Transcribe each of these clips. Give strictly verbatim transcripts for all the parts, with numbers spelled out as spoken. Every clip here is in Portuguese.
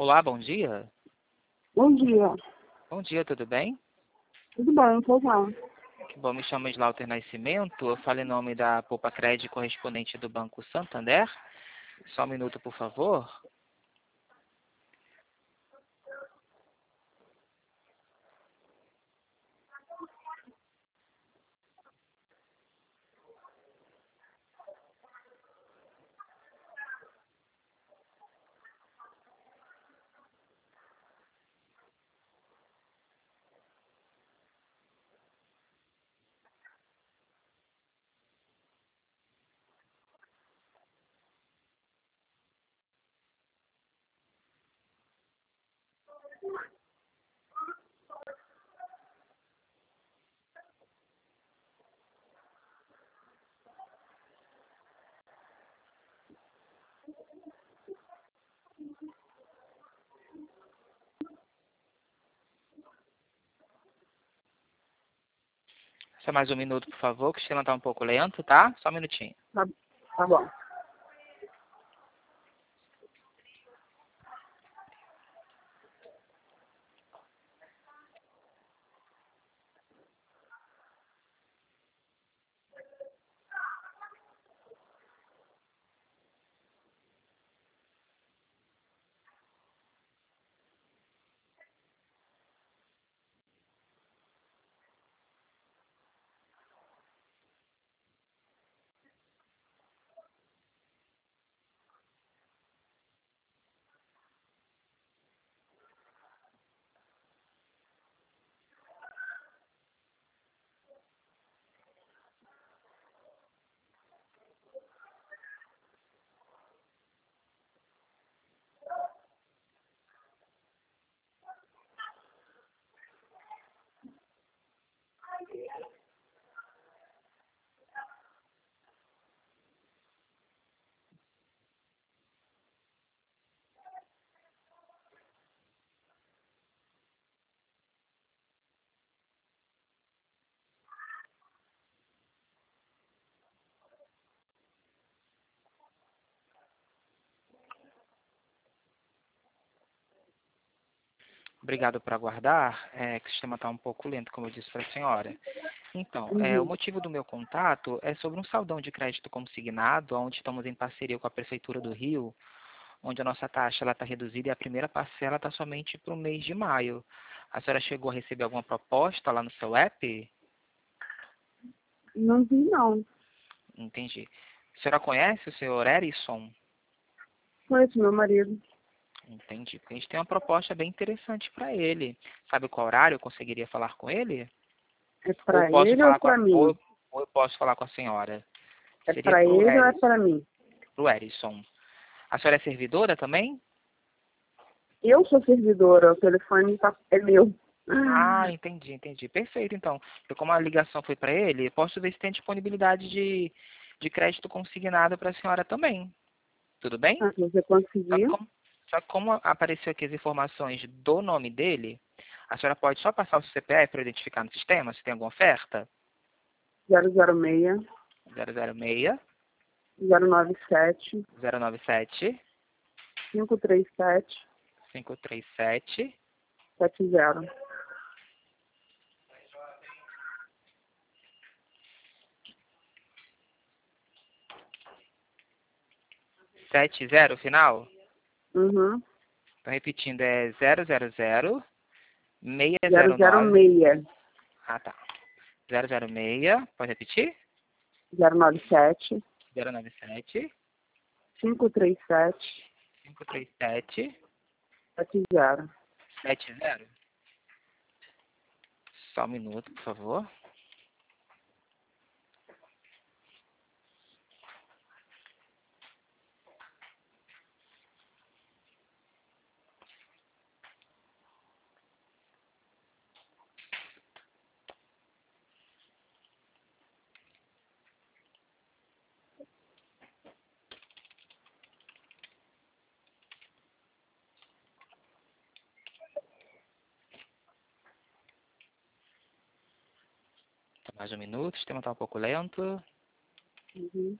Olá, bom dia. Bom dia. Bom dia, tudo bem? Tudo bem, pois não. Que bom, me chamo Slaughter Nascimento. Eu falo em nome da Poupa Crédito correspondente do Banco Santander. Só um minuto, por favor. Só mais um minuto, por favor, que o sistema está um pouco lento, tá? Só um minutinho. Tá, tá bom. Obrigado por aguardar. É que o sistema está um pouco lento, como eu disse para a senhora. Então, é, o Uhum. motivo do meu contato é sobre um saldão de crédito consignado, onde estamos em parceria com a Prefeitura do Rio, onde a nossa taxa está reduzida e a primeira parcela está somente para o mês de maio. A senhora chegou a receber alguma proposta lá no seu app? Não vi, não. Entendi. A senhora conhece o senhor Erison? Conheço meu marido. Entendi. Porque a gente tem uma proposta bem interessante para ele. Sabe qual horário eu conseguiria falar com ele? É Ou pra posso ele ou é falar com pra a, mim? ou, ou eu posso falar com a senhora? É Seria pra para o ele ou é Erison. pra mim? Pro Erison. A senhora é servidora também? Eu sou servidora, o telefone tá- é meu. Ah, entendi, entendi. Perfeito, então. Porque como a ligação foi para ele, posso ver se tem disponibilidade de, de crédito consignado para a senhora também. Tudo bem? Ah, se você Só que, conseguir, como, só que como apareceu aqui as informações do nome dele, a senhora pode só passar o seu C P F para identificar no sistema se tem alguma oferta? zero zero seis, zero zero seis, zero nove sete, zero nove sete, cinco três sete, cinco três sete, sete zero. sete zero final? Uhum. Então, repetindo, é zero zero zero, seis zero zero zero nove. seis, Ah, tá. zero zero seis, pode repetir? zero nove sete, zero nove sete, cinco três sete, cinco três sete, sete zero. sete zero. Só um minuto, por favor. Mais um minuto, o sistema está um pouco lento. Uhum.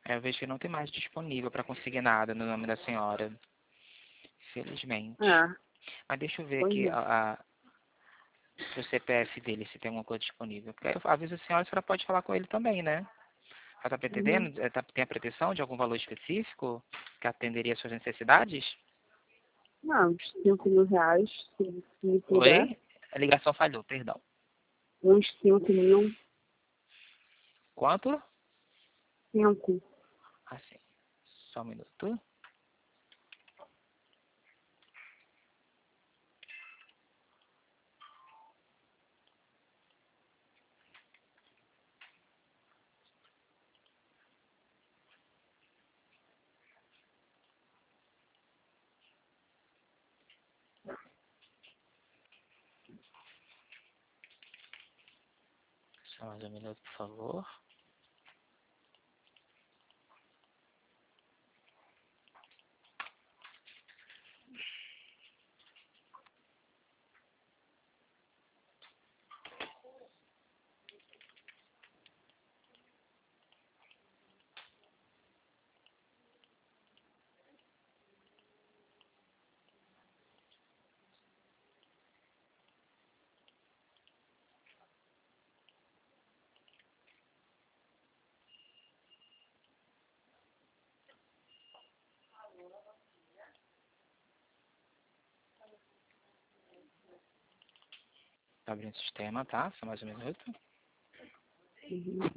É, eu vejo que não tem mais disponível para conseguir nada no nome da senhora. Infelizmente. É, Mas deixa eu ver pois aqui é. a, a, o C P F dele, se tem alguma coisa disponível. Porque aí eu aviso a senhora, a senhora pode falar com ele também, né? Ela tá Uhum. pretendendo? É, tá- tem a pretensão de algum valor específico que atenderia às suas necessidades? Não, uns cinco mil reais, se, se me puder. Oi? A ligação falhou, perdão. Uns cinco mil, Quanto? cinco. Assim, só um minuto. Só mais um minuto, por favor. Tá abrindo o sistema, tá? Só mais um minuto. Uhum.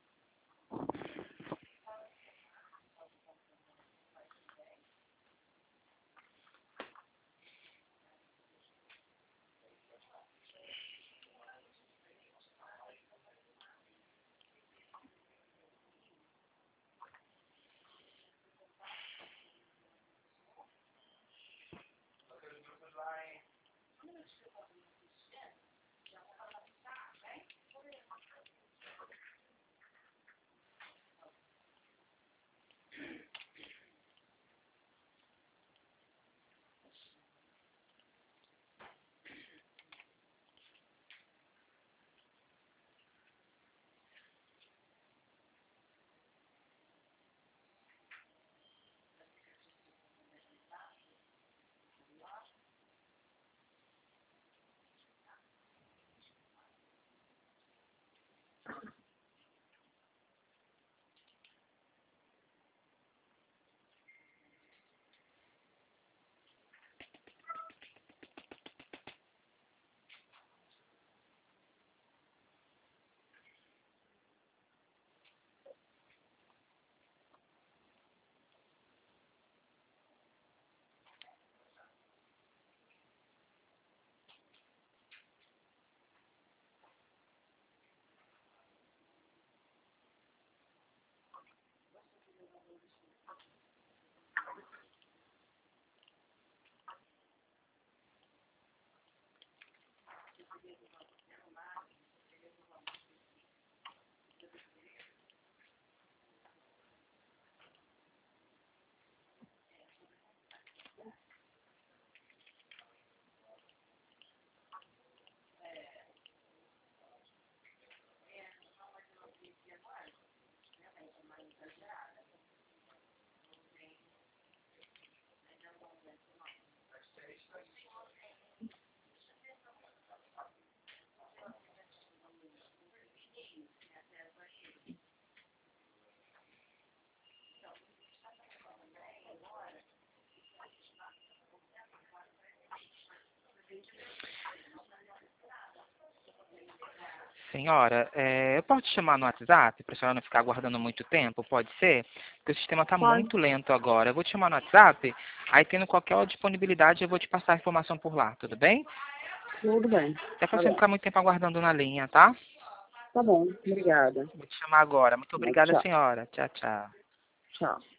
Senhora, é, eu posso te chamar no WhatsApp para a senhora não ficar aguardando muito tempo, pode ser? Porque o sistema está Pode, muito lento agora. Eu vou te chamar no WhatsApp, aí tendo qualquer disponibilidade eu vou te passar a informação por lá, tudo bem? tudo bem. Até para Tá você não bom. ficar muito tempo aguardando na linha, tá? Tá bom, obrigada. Vou te chamar agora. Muito Tchau, obrigada, tchau. senhora. Tchau, tchau. Tchau.